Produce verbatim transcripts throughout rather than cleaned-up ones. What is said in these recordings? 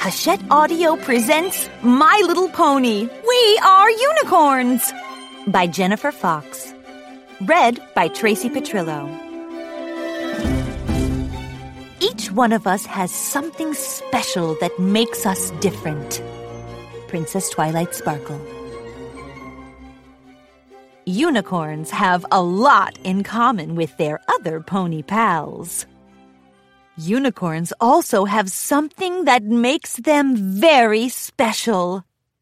Hachette Audio presents My Little Pony, We Are Unicorns by Jennifer Fox. Read by Tracy Petrillo. Each one of us has something special that makes us different. Princess Twilight Sparkle. Unicorns have a lot in common with their other pony pals. Unicorns also have something that makes them very special.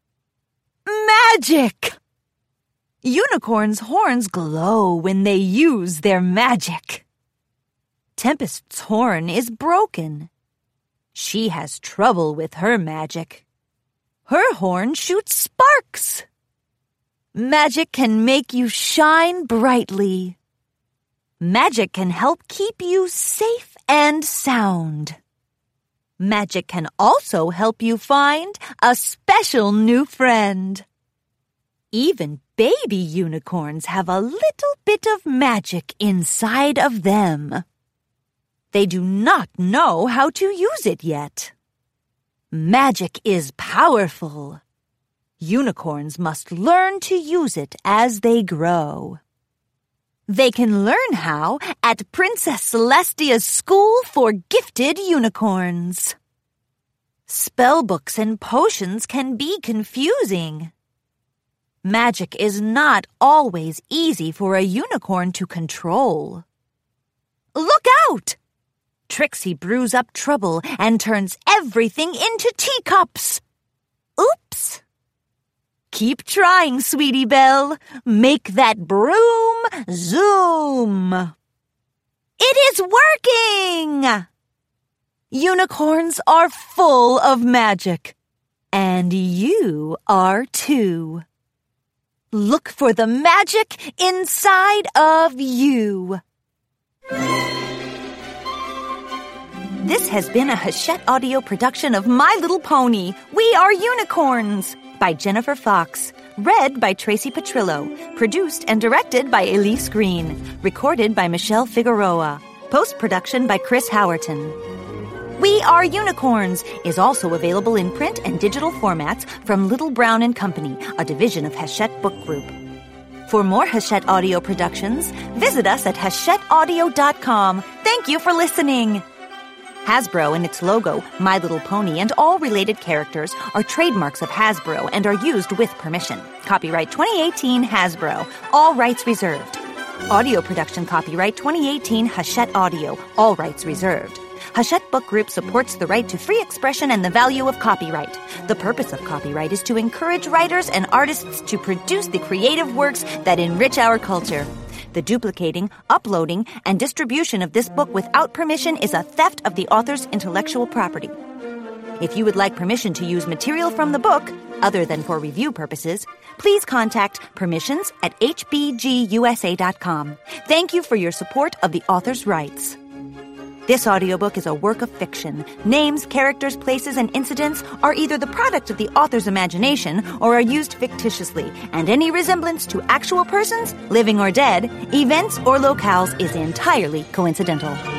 Magic! Unicorns' horns glow when they use their magic. Tempest's horn is broken. She has trouble with her magic. Her horn shoots sparks. Magic can make you shine brightly. Magic can help keep you safe and sound. Magic can also help you find a special new friend. Even baby unicorns have a little bit of magic inside of them. They do not know how to use it yet. Magic is powerful. Unicorns must learn to use it as they grow. They can learn how at Princess Celestia's School for Gifted Unicorns. Spellbooks and potions can be confusing. Magic is not always easy for a unicorn to control. Look out! Trixie brews up trouble and turns everything into teacups. Oops! Keep trying, Sweetie Belle. Make that broom zoom. It is working! Unicorns are full of magic. And you are too. Look for the magic inside of you. This has been a Hachette Audio production of My Little Pony, We Are Unicorns, by Jennifer Fox. Read by Tracy Petrillo. Produced and directed by Elise Green. Recorded by Michelle Figueroa. Post-production by Chris Howerton. We Are Unicorns is also available in print and digital formats from Little Brown and Company, a division of Hachette Book Group. For more Hachette Audio productions, visit us at hachette audio dot com. Thank you for listening. Hasbro and its logo, My Little Pony, and all related characters are trademarks of Hasbro and are used with permission. Copyright twenty eighteen Hasbro. All rights reserved. Audio production copyright twenty eighteen Hachette Audio. All rights reserved. Hachette Book Group supports the right to free expression and the value of copyright. The purpose of copyright is to encourage writers and artists to produce the creative works that enrich our culture. The duplicating, uploading, and distribution of this book without permission is a theft of the author's intellectual property. If you would like permission to use material from the book, other than for review purposes, please contact permissions at h b g u s a dot com. Thank you for your support of the author's rights. This audiobook is a work of fiction. Names, characters, places, and incidents are either the product of the author's imagination or are used fictitiously, and any resemblance to actual persons, living or dead, events or locales is entirely coincidental.